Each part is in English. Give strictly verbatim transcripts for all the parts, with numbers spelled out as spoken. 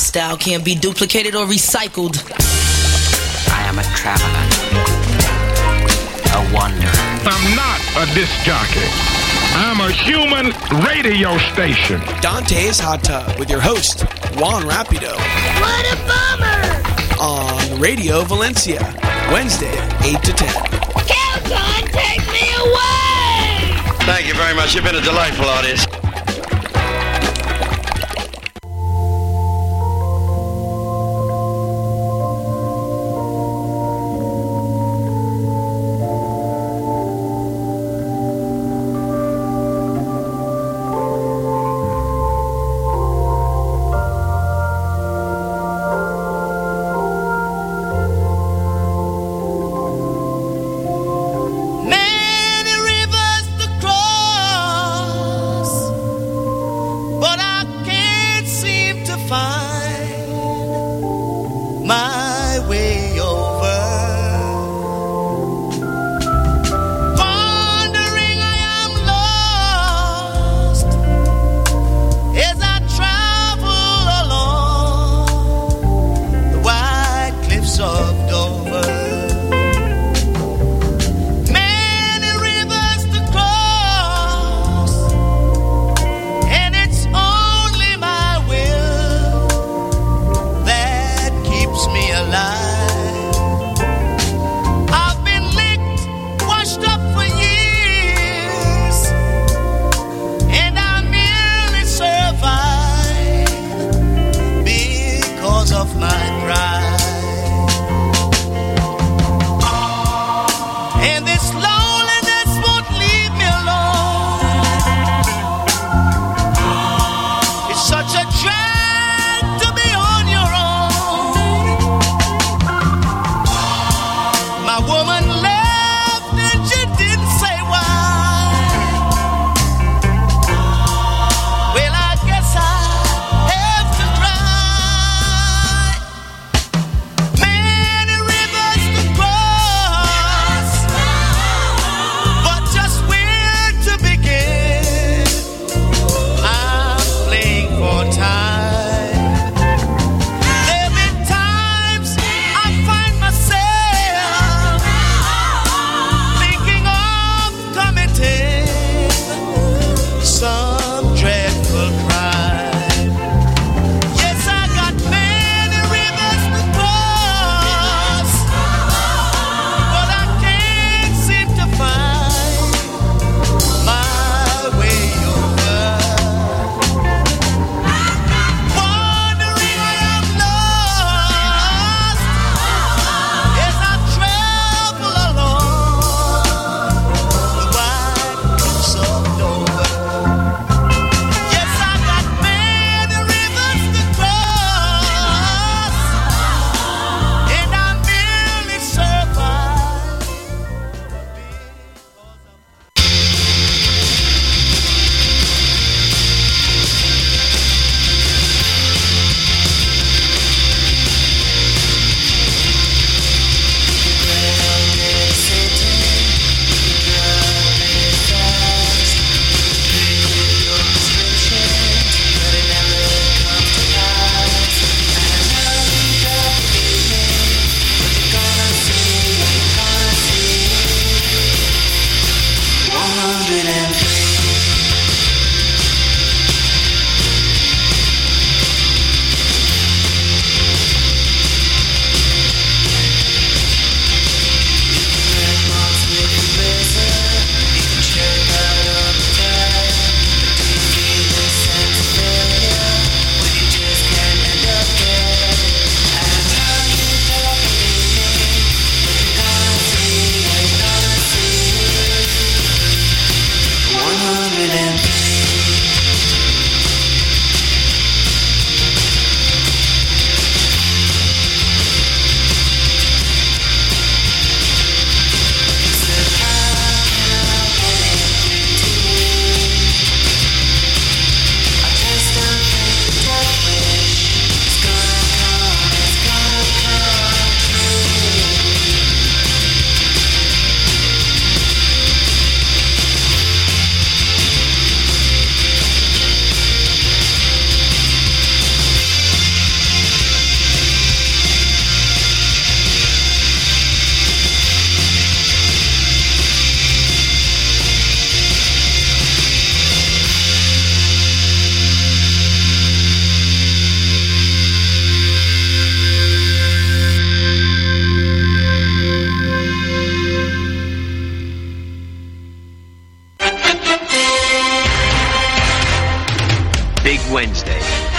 style can't be duplicated or recycled. I am a traveler, a wanderer. I'm not a disc jockey. I'm a human radio station. Dante's Hot Tub with your host, Juan Rapido. What a bummer! On Radio Valencia, Wednesday, eight to ten. Kelton, take me away! Thank you very much. You've been a delightful audience. Many rivers to cross.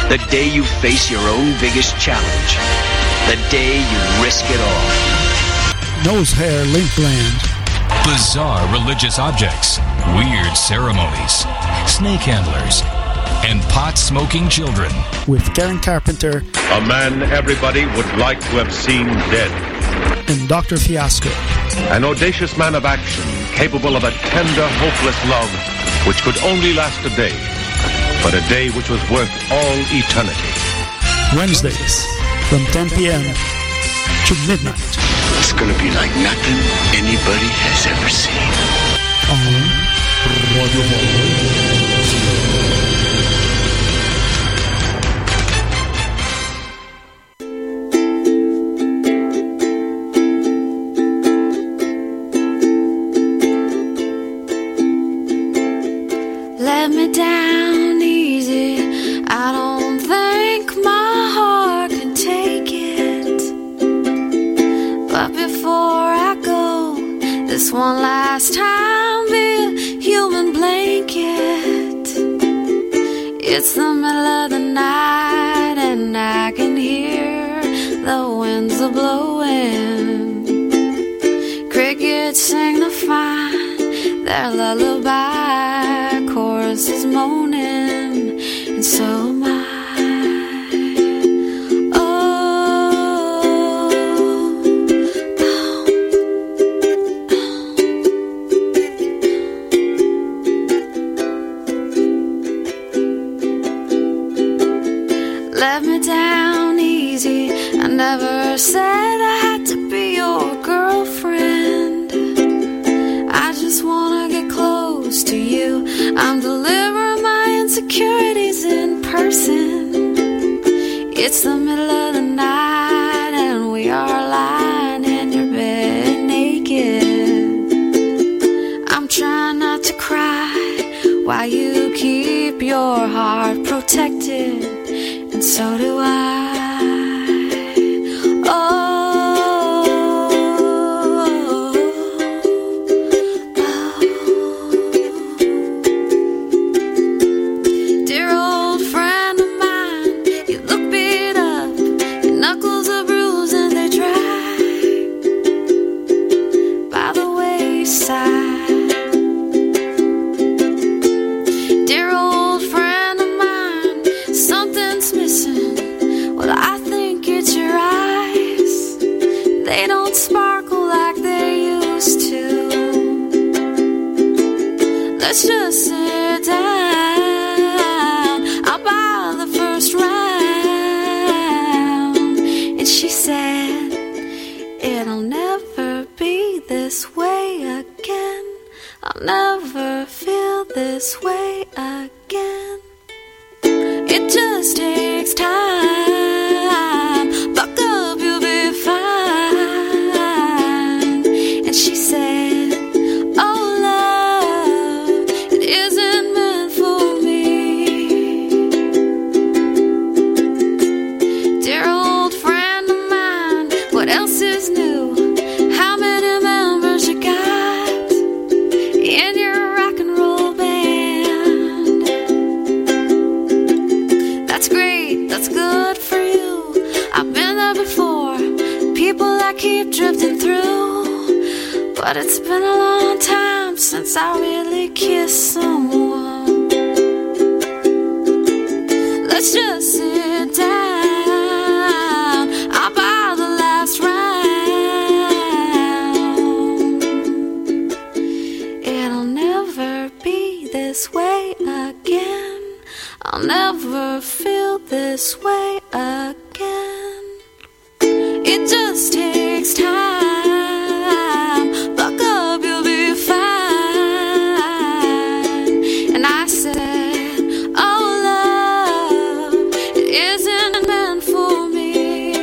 The day you face your own biggest challenge. The day you risk it all. Nose hair link gland. Bizarre religious objects. Weird ceremonies. Snake handlers. And pot-smoking children. With Karen Carpenter. A man everybody would like to have seen dead. And Doctor Fiasco. An audacious man of action, capable of a tender, hopeless love, which could only last a day, but a day which was worth all eternity. Wednesdays, from ten p.m. to midnight. It's gonna be like nothing anybody has ever seen. On Radio Volvo. Let me down easy. I don't think my heart can take it. But before I go, this one last time, be a human blanket. It's the middle of the night and I can hear the winds are blowing. Crickets sing to find their lullaby, chorus is moaning, and so am I. Let me down easy. I never said I had to be your girlfriend. I just wanna get close to you. I'm delivering my insecurities in person. It's the middle of the night and we are lying in your bed naked. I'm trying not to cry while you keep your heart protected. And so do I. Oh, oh. Dear old friend of mine, you look beat up, your knuckles are bruised and they're dry by the wayside. Dear old friend of mine, something's missing. Well, I think it's your eyes. They don't sparkle like they used to. Let's just sit down. I'll buy the first round. And she said, it'll never be this way again. I'll never feel this way again. It just takes time. Buck up, you'll be fine. And she said, oh love, it isn't meant for me. Dear old friend of mine, what else is new? How many members you got in your rock and roll band? That's great, that's good for you. I've been there before, people I keep drifting through. But it's been a long time since I really kissed someone. Let's just sit down, I'll buy the last round. It'll never be this way again. I'll never feel this way again. It just takes time. Buck up, you'll be fine. And I said, oh love, it isn't meant for me.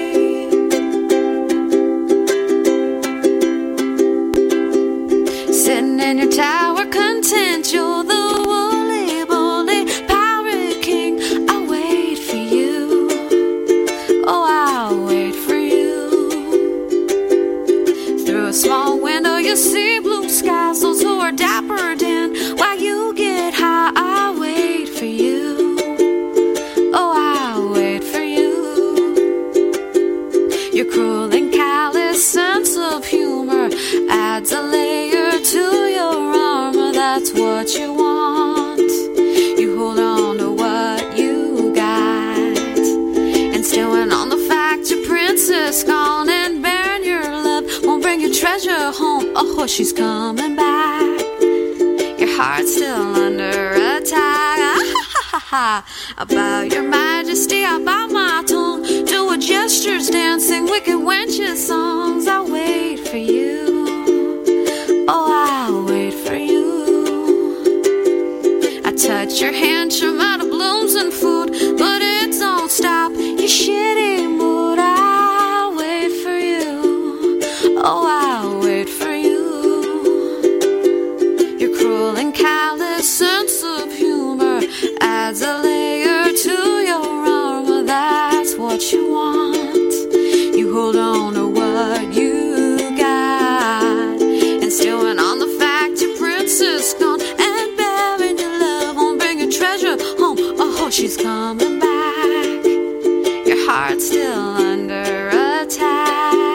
Sitting in your tower content, you're the woolly, bully pirate king. I'll wait for you. Oh, I'll wait for you. Through a small window you see blue skies, those who are dapper dan. While you get high, I'll wait for you. Oh, I'll Your cruel and callous sense of humor adds a layer to your armor. That's what you want. You hold on to what you got, and stewing on the fact your princess gone, and bearing your love won't bring your treasure home. Oh, she's coming back. Your heart's still under attack. About your majesty, I bow my tongue to a gestures dancing, wicked wenches songs. I'll wait for you. Oh, I'll wait for you. I touch your hand, you're out of blooms and food, but it don't stop your shitty mood. I'll wait for you. Oh, I'll wait for you. Your cruel and callous sense of humor adds a layer to your armor. That's what you want. You hold on to what you got, and stewing on the fact your princess gone, and bearing your love won't bring your treasure home. Oh, she's coming back. Your heart's still under attack.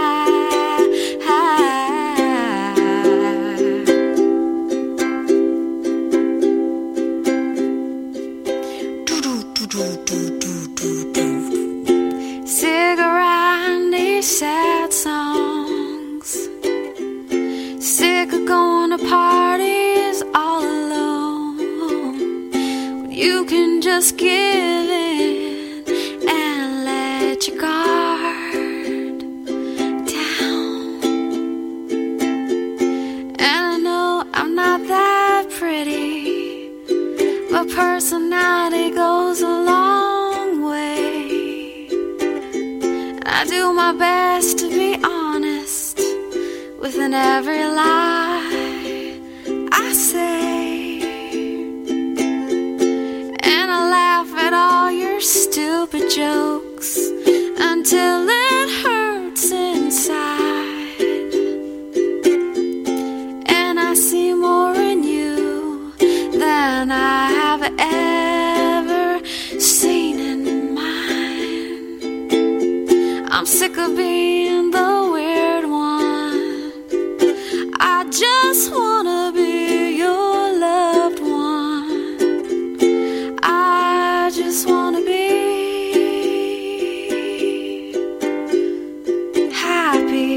Sad songs, sick of going to parties all alone, when you can just give in and let your guard down. And I know I'm not that pretty, but personality goes a long way. I do my best to be honest within every lie I say, and I laugh at all your stupid jokes until it hurts inside, and I see more in you than I have ever seen in mine. I'm sick of being the weird one. I just wanna be your loved one. I just wanna be happy.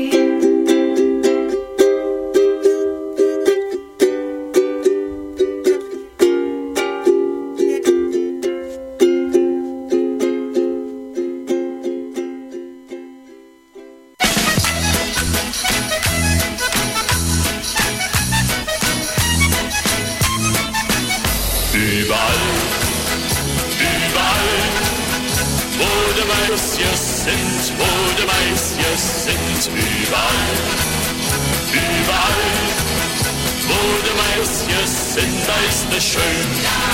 Sind, wo die Weißjes sind, überall, überall, wo die Weißjes sind, da ist es schön.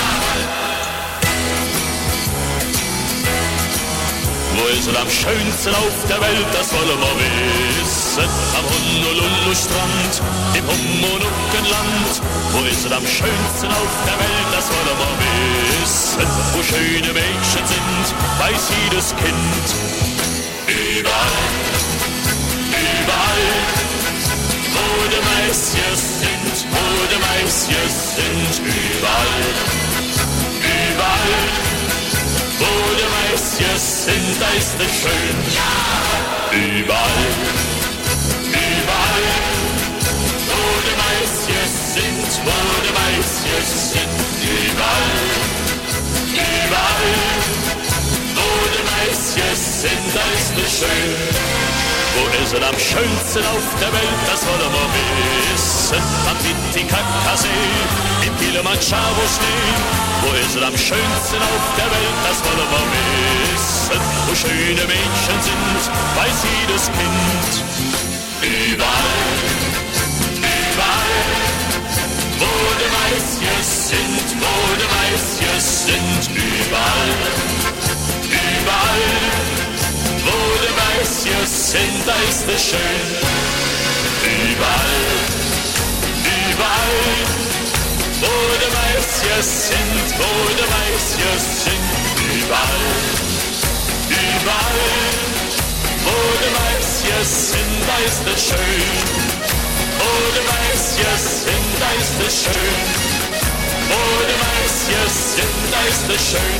Wo ist es am schönsten auf der Welt, das wollen wir wissen. Am Honolulu-Strand, im Homonuckenland. Wo ist es am schönsten auf der Welt, das wollen wir wissen. Wo schöne Mädchen sind, weiß jedes Kind. Überall, überall, wo die Mäuschen sind, wo die Mäuschen sind, überall, überall, wo die Mäuschen sind, da ist es schön. Überall, überall, wo die Mäuschen sind, wo die Mäuschen sind, überall, überall, wo die Mäuschen sind, da ist es schön. Wo ist es am schönsten auf der Welt, das wollen wir wissen. Am Titicacasee, im Kilimanjaro-Schnee. Wo ist es am schönsten auf der Welt, das wollen wir wissen. Wo schöne Mädchen sind, weiß jedes Kind. Überall, überall, wo die Mäuschen sind, wo die Mäuschen sind, überall, überall, wo die Mäuschen sind, da ist es schön. Überall, überall, wo die Mäuschen sind, wo die Mäuschen sind, überall, überall, wo die Mäuschen sind, da ist es schön. Oh, du weißt, yes, sind, da ist es schön. Oh, du weißt, yes, sind, da ist es schön.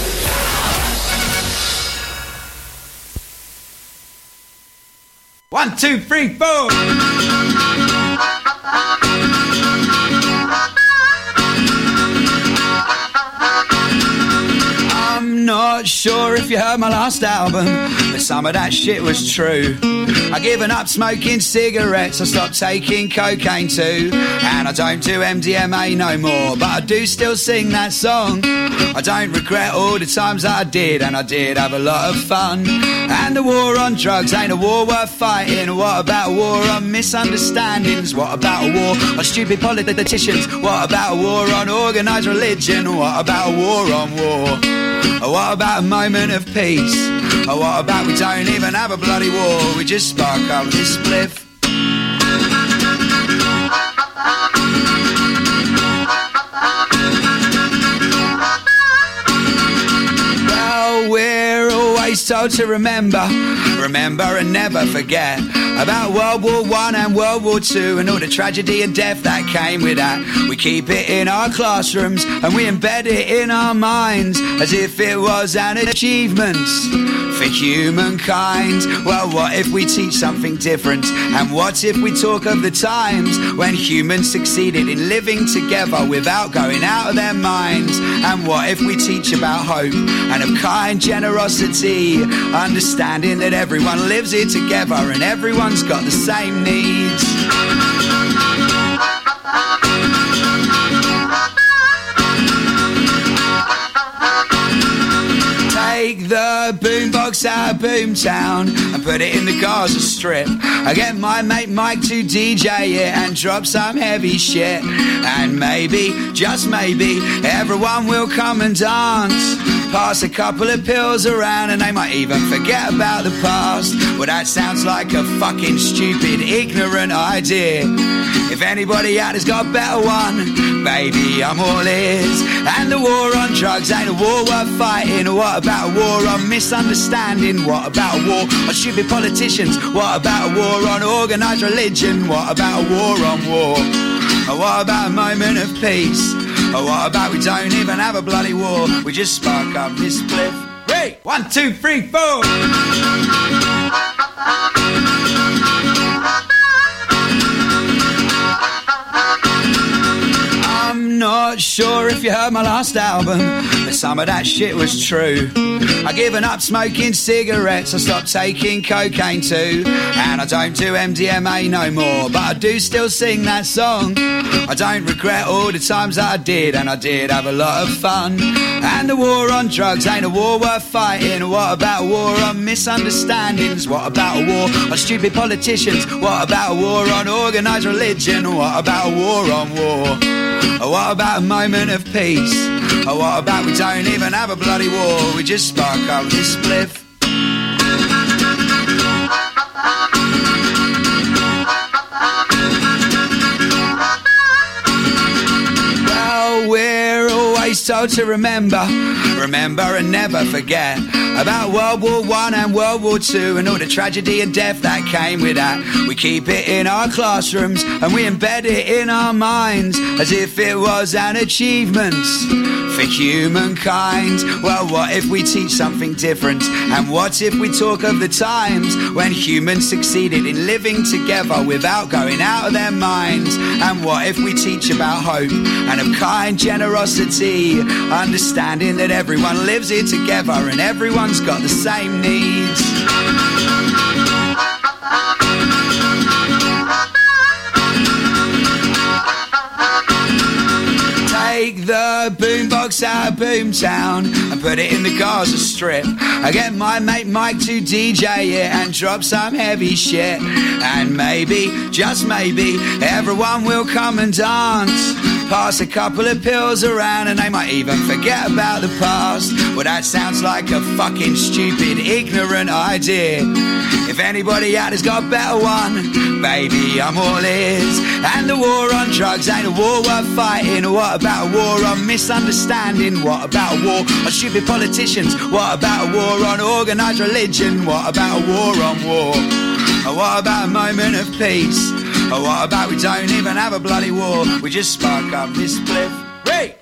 One, two, three, four. I'm not sure if you heard my last album, but some of that shit was true. I've given up smoking cigarettes, I stopped taking cocaine too. And I don't do M D M A no more, but I do still sing that song. I don't regret all the times that I did, and I did have a lot of fun. And the war on drugs ain't a war worth fighting. What about a war on misunderstandings? What about a war on stupid politicians? What about a war on organised religion? What about a war on war? Or what about a moment of peace? Or what about we don't even have a bloody war? We just spark up this spliff. Well, we're always told to remember, remember and never forget about World War One and World War Two and all the tragedy and death that came with that. We keep it in our classrooms and we embed it in our minds as if it was an achievement for humankind. Well, what if we teach something different? And what if we talk of the times when humans succeeded in living together without going out of their minds? And what if we teach about hope and of kind generosity, understanding that everyone lives here together and everyone's got the same needs? Take the boombox out of Boomtown and put it in the Gaza Strip. I get my mate Mike to D J it and drop some heavy shit. And maybe, just maybe, everyone will come and dance. Pass a couple of pills around and they might even forget about the past. Well, that sounds like a fucking stupid, ignorant idea. If anybody out there's got a better one, baby, I'm all ears. And the war on drugs ain't a war worth fighting. What about a war on misunderstanding? What about a war on stupid politicians? What about a war on organised religion? What about a war on war? Or what about a moment of peace? Or what about we don't even have a bloody war? We just spark up this spliff. Hey, one, two, three, four. I'm not sure if you heard my last album, but some of that shit was true. I've given up smoking cigarettes, I stopped taking cocaine too. And I don't do M D M A no more, but I do still sing that song. I don't regret all the times that I did, and I did have a lot of fun. And the war on drugs ain't a war worth fighting. What about a war on misunderstandings? What about a war on stupid politicians? What about a war on organised religion? What about a war on war? Or what about a moment of peace? Or what about we don't even have a bloody war? We just spark up this spliff. Well, we're always told to remember, remember and never forget about World War One and World War Two and all the tragedy and death that came with that. We keep it in our classrooms and we embed it in our minds as if it was an achievement for humankind. Well, what if we teach something different? And what if we talk of the times when humans succeeded in living together without going out of their minds? And what if we teach about hope and of kind generosity, understanding that everyone lives here together and everyone's got the same needs? Take the boombox out of Boomtown and put it in the Gaza Strip. I get my mate Mike to D J it and drop some heavy shit. And maybe, just maybe, everyone will come and dance. Pass a couple of pills around and they might even forget about the past. Well, that sounds like a fucking stupid, ignorant idea. If anybody out there's got a better one, baby, I'm all ears. And the war on drugs ain't a war worth fighting. What about a war on misunderstanding? What about a war on stupid politicians? What about a war on organised religion? What about a war on war? Or what about a moment of peace? Or what about we don't even have a bloody war? We just spark up this spliff. Hey!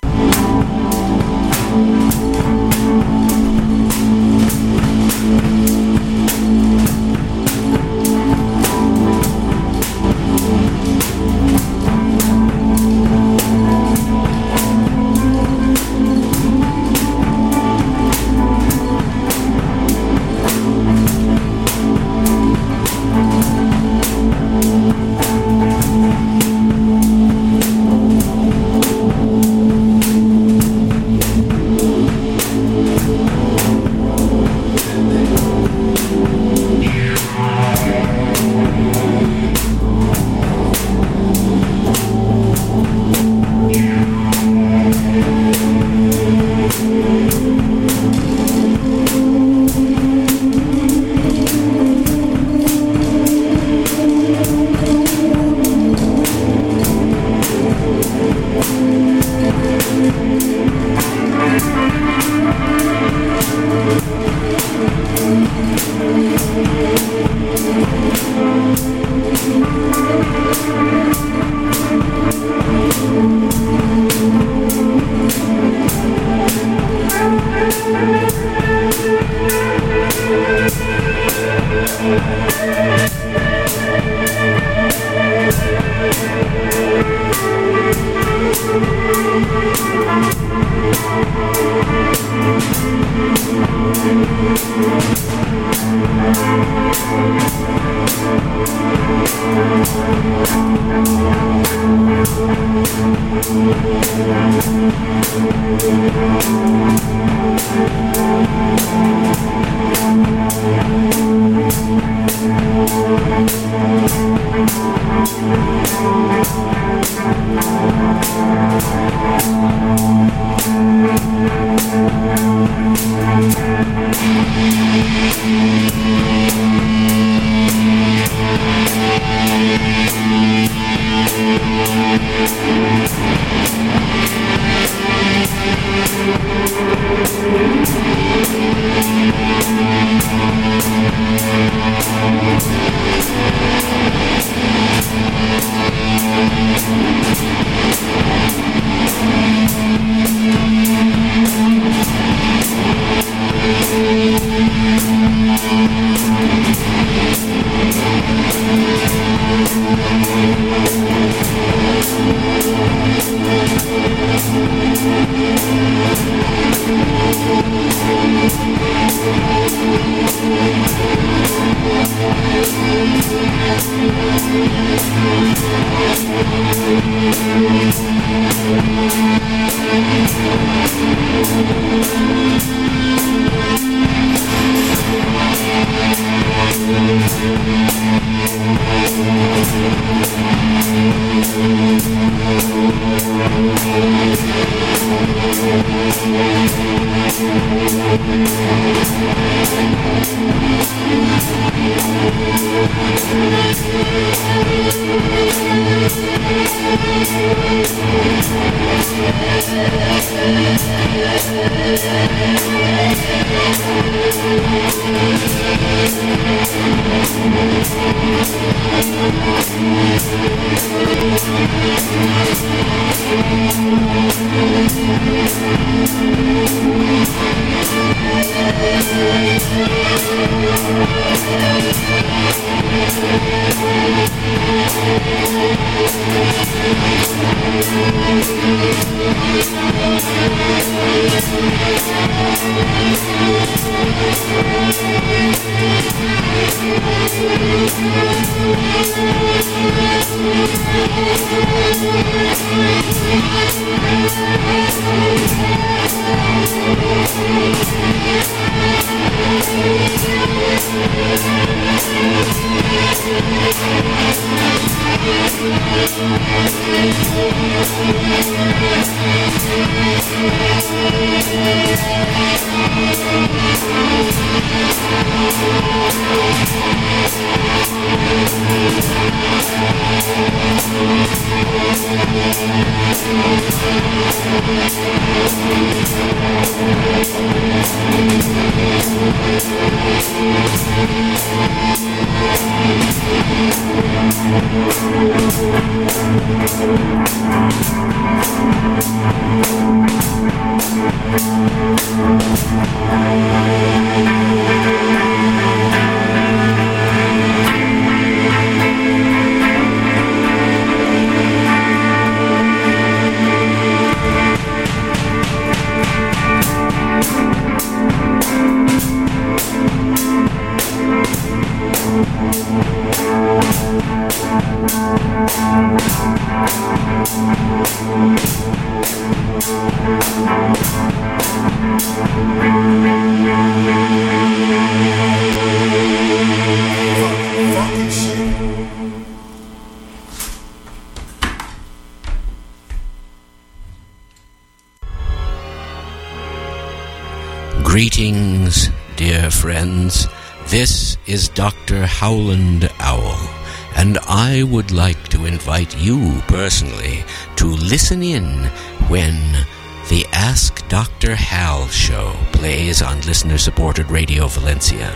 We'll be right back. Greetings, dear friends. This is Doctor Howland Owl, and I would like to invite you personally to listen in when the Ask Doctor Hal show plays on listener-supported Radio Valencia.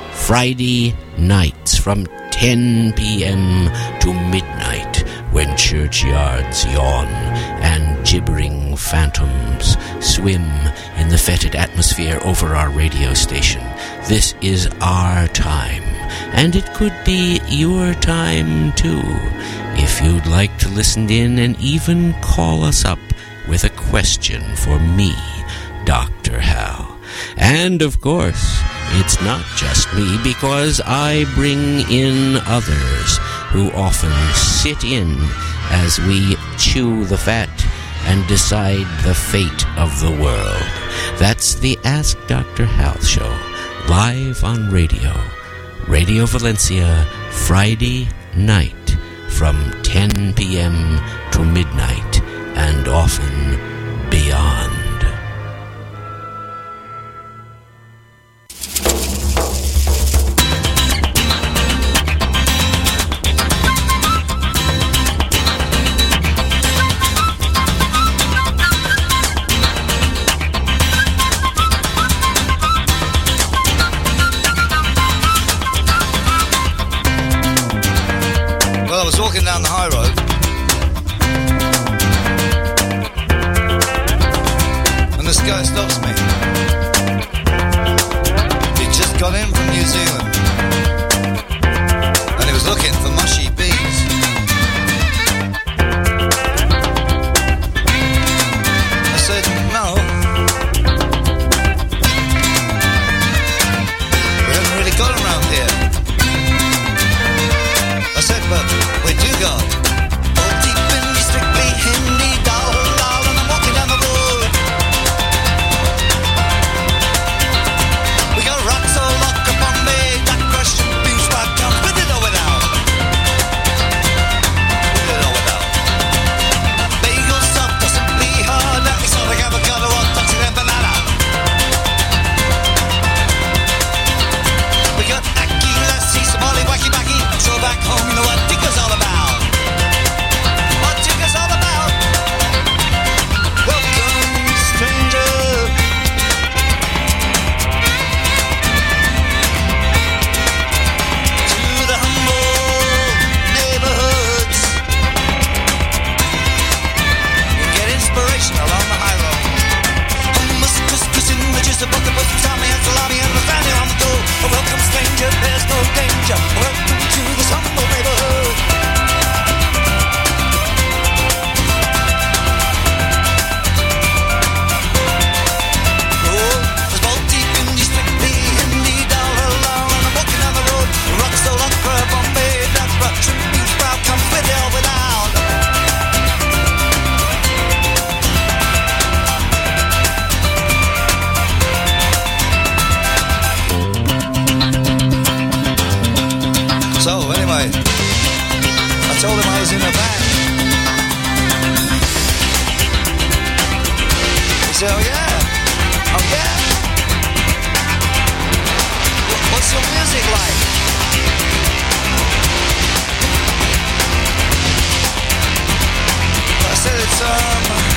Friday nights from ten p.m. to midnight, when churchyards yawn and gibbering phantoms swim in the fetid atmosphere over our radio station. This is our time, and it could be your time too, if you'd like to listen in and even call us up with a question for me, Doctor Hal. And of course, it's not just me, because I bring in others who often sit in as we chew the fat and decide the fate of the world. That's the Ask Doctor Hal show, live on radio. Radio Valencia, Friday night from ten p.m. to midnight, and often beyond. Walking down the high road, and this guy stops me. He'd just got in from New Zealand, and he was looking for mushy bees. I said, no, we haven't really got them around here. I said, but we do go. All deep in the strictly Hindi doll, doll, and I'm walking down the road. We got rocks all locked up on me, that Russian beef spot comes with it or without. With it or without. Bagel soft or simply hard, that we sort of avocado or toxic and banana. We got ackee, lassie, Somali, wacky, backy. So back home, you know what Tigger's all about. What Tigger's all about. Welcome, stranger, to the humble neighborhoods. You get inspiration along the high road. Hummus, couscous in the juice of butter, put some salami and salami and lasagna on the go. A welcome, stranger, there's no danger. Welcome to this humble neighborhood. Oh, there's ball deep in the strictly Hindi down along, and I'm walking down the road. Rocks all up for Bombay, that Russian beef sprout comes with it or without. So anyway, I told him I was in a band. He said, oh yeah, oh yeah. What's your music like? I said it's um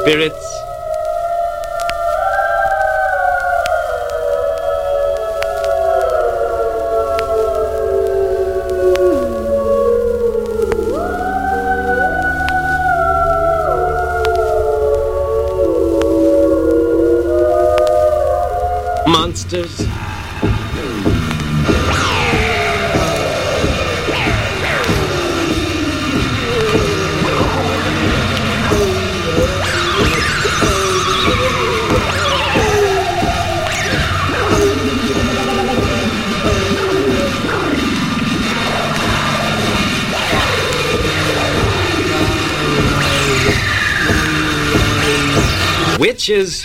spirits. Monsters. Witches.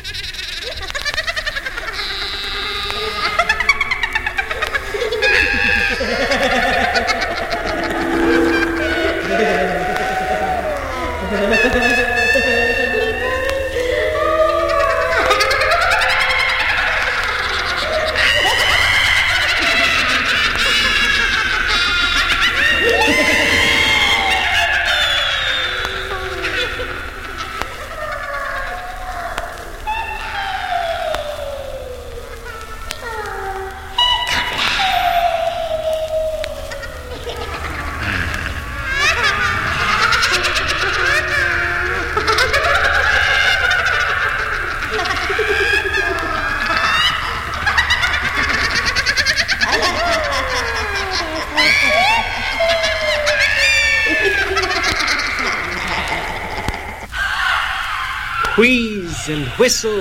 Wheeze and whistle.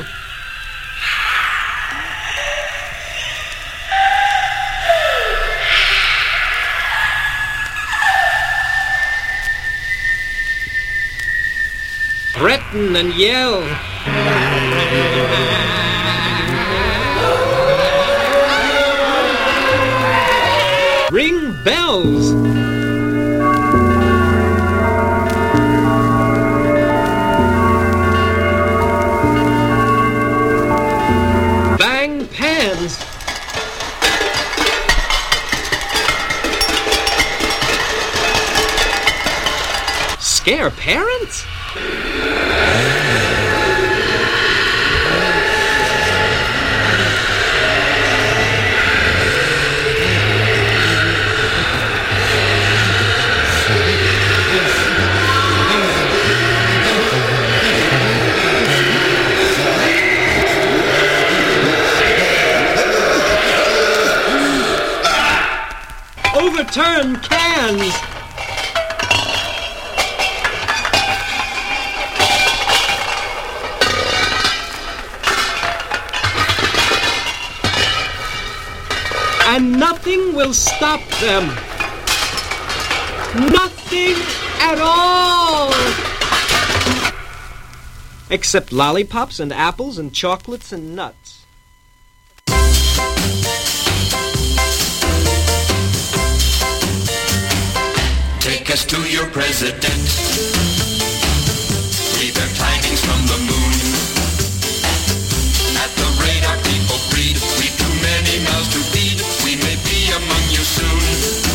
Threaten and yell. Ring bells. Bang pans. Scare parents? Overturn cans. And nothing will stop them. Nothing at all. Except lollipops and apples and chocolates and nuts. Take us to your president. We bear tidings from the moon. At the rate our people breed, we've too many mouths to feed. We may be among you soon.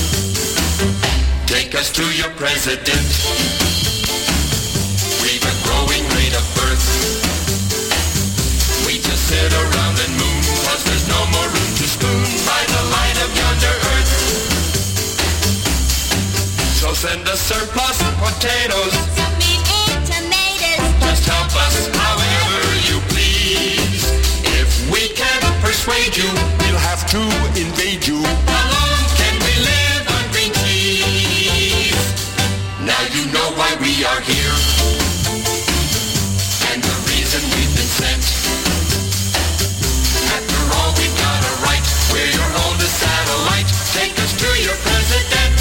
Take us to your president. We've a growing rate of birth. We just sit around and moon, 'cause there's no more room to spoon by the light of yonder earth. So send us surplus potatoes. Some meat and tomatoes. Just help us however you please. If we can't persuade you, we'll have to invade you. How long can we live on green cheese? Now you know why we are here. And the reason we've been sent. After all, we've got a right. We're your oldest satellite. Take us to your president.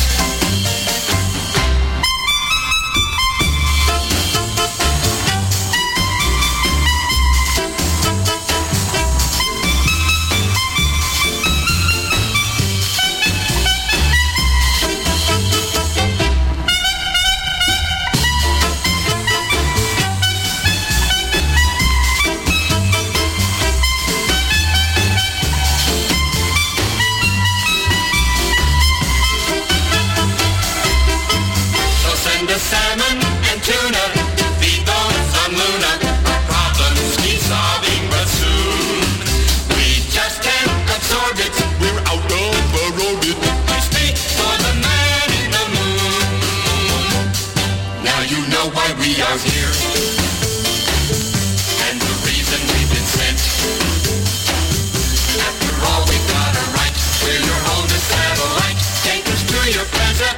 Salmon and tuna, feed those on Luna. know why we are here, and the reason we've been sent. After all, we've got a right. We're your oldest satellite. Take us to your present.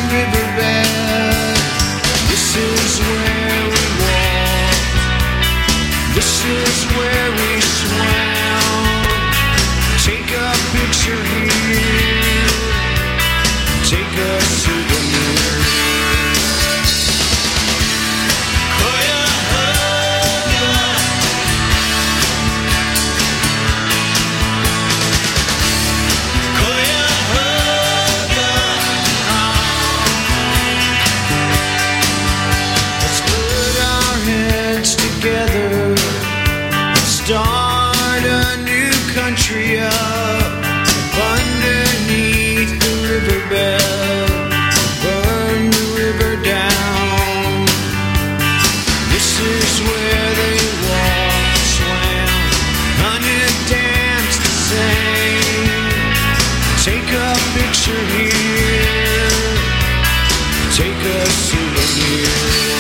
riverbed. This is where we walked. This is where we swam. Take a picture here. Take a souvenir. Together, start a new country up underneath the riverbed, burn the river down. This is where they walked, swam, hunted, danced, sang. Take a picture here, take a souvenir.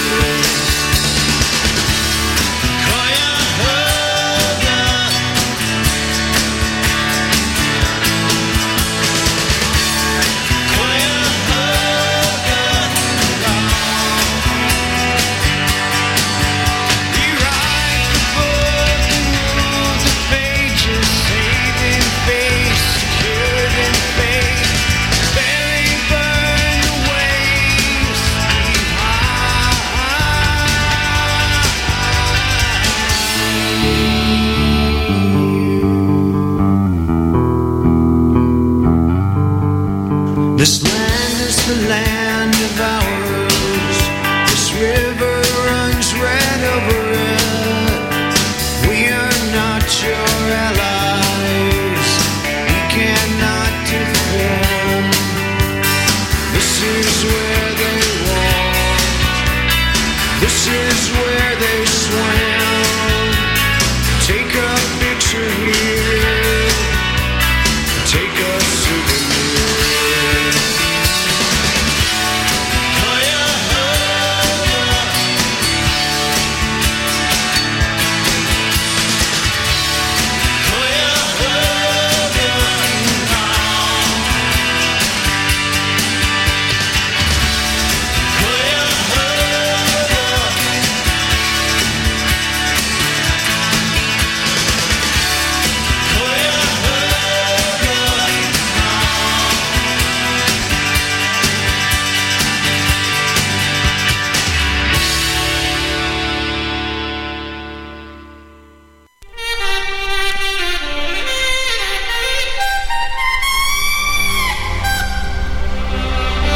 This land is the land of ours. This river runs right over it. We are not your allies. We cannot defend. This is where they walked. This is where they swam. Take a picture here.